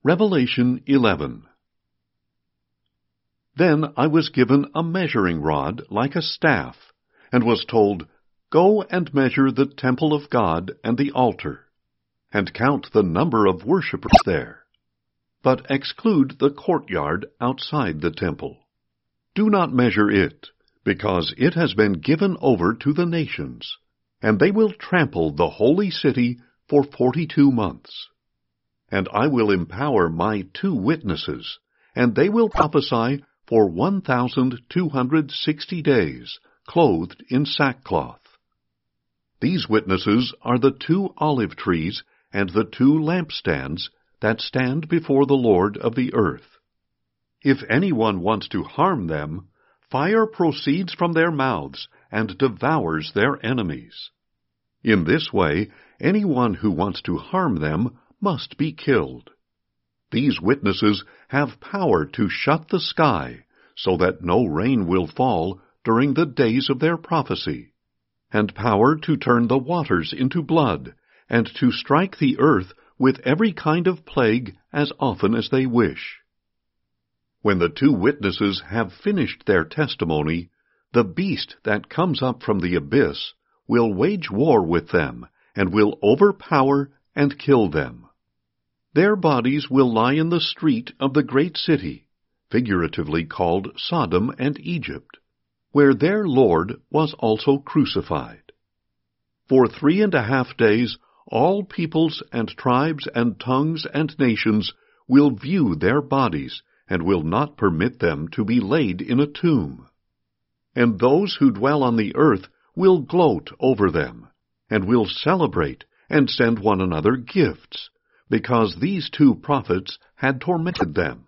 Revelation 11. Then I was given a measuring rod like a staff, and was told, Go and measure the temple of God and the altar, and count the number of worshippers there, but exclude the courtyard outside the temple. Do not measure it, because it has been given over to the nations, and they will trample the holy city for 42 months. And I will empower my 2 witnesses, and they will prophesy for 1,260 days, clothed in sackcloth. These witnesses are the 2 olive trees and the 2 lampstands that stand before the Lord of the earth. If anyone wants to harm them, fire proceeds from their mouths and devours their enemies. In this way, anyone who wants to harm them must be killed. These witnesses have power to shut the sky so that no rain will fall during the days of their prophecy, and power to turn the waters into blood, and to strike the earth with every kind of plague as often as they wish. When the 2 witnesses have finished their testimony, the beast that comes up from the abyss will wage war with them, and will overpower and kill them. Their bodies will lie in the street of the great city, figuratively called Sodom and Egypt, where their Lord was also crucified. For 3.5 days all peoples and tribes and tongues and nations will view their bodies, and will not permit them to be laid in a tomb. And those who dwell on the earth will gloat over them, and will celebrate and send one another gifts, because these 2 prophets had tormented them.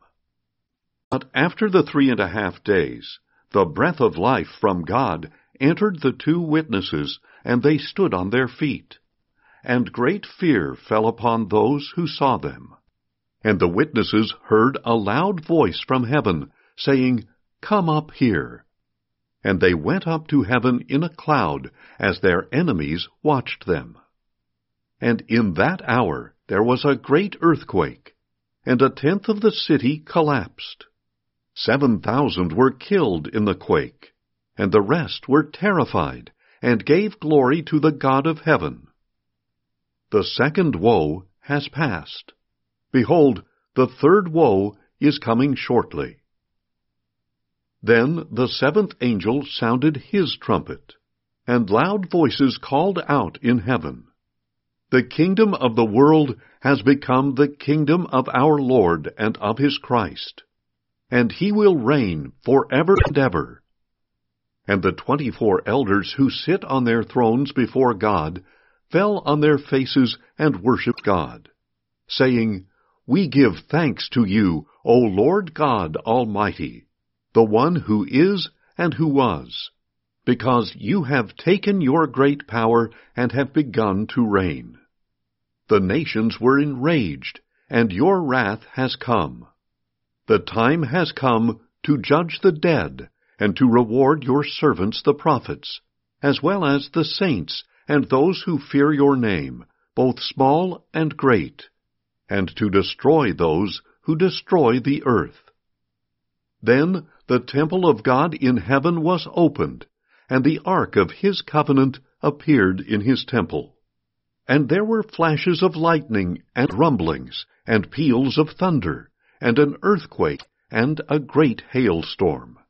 But after the 3.5 days, the breath of life from God entered the 2 witnesses, and they stood on their feet. And great fear fell upon those who saw them. And the witnesses heard a loud voice from heaven, saying, Come up here. And they went up to heaven in a cloud, as their enemies watched them. And in that hour there was a great earthquake, and 1/10 of the city collapsed. 7,000 were killed in the quake, and the rest were terrified, and gave glory to the God of heaven. The second woe has passed. Behold, the third woe is coming shortly. Then the 7th angel sounded his trumpet, and loud voices called out in heaven, The kingdom of the world has become the kingdom of our Lord and of his Christ, and he will reign forever and ever. And the 24 elders who sit on their thrones before God fell on their faces and worshipped God, saying, We give thanks to you, O Lord God Almighty, the one who is and who was, because you have taken your great power and have begun to reign. The nations were enraged, and your wrath has come. The time has come to judge the dead, and to reward your servants the prophets, as well as the saints and those who fear your name, both small and great, and to destroy those who destroy the earth. Then the temple of God in heaven was opened, and the ark of his covenant appeared in his temple. And there were flashes of lightning, and rumblings, and peals of thunder, and an earthquake, and a great hailstorm.